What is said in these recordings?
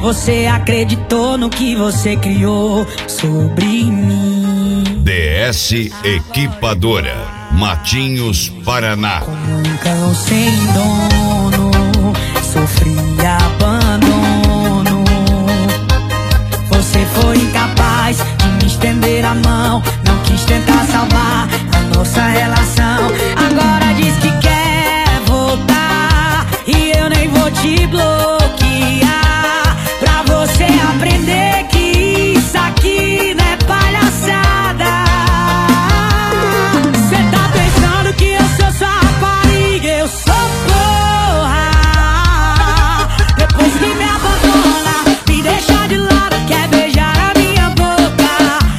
Você acreditou no que você criou sobre mim. DS Equipadora, Matinhos, Paraná. Como um cão sem dono, sofri abandono. Você foi incapaz de me estender a mão, não quis tentar salvar a nossa relação. Agora diz que quer voltar e eu nem vou te bloquear, pra você aprender que isso aqui não é palhaçada. Cê tá pensando que eu sou sua rapariga, eu sou porra. Depois que me abandona, me deixa de lado, quer beijar a minha boca.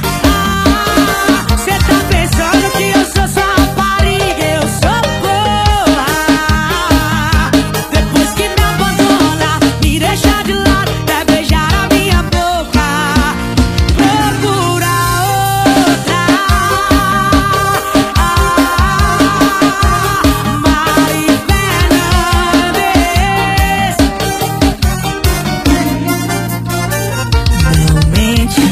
Cê tá pensando que eu sou sua rapariga, eu sou porra. Depois que me abandona, me deixa de lado, quer beijar a minha boca. Procura outra, Mari Fernandes. Não mente,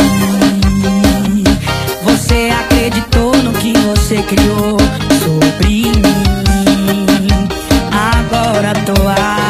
você acreditou no que você criou sobre mim. Agora tô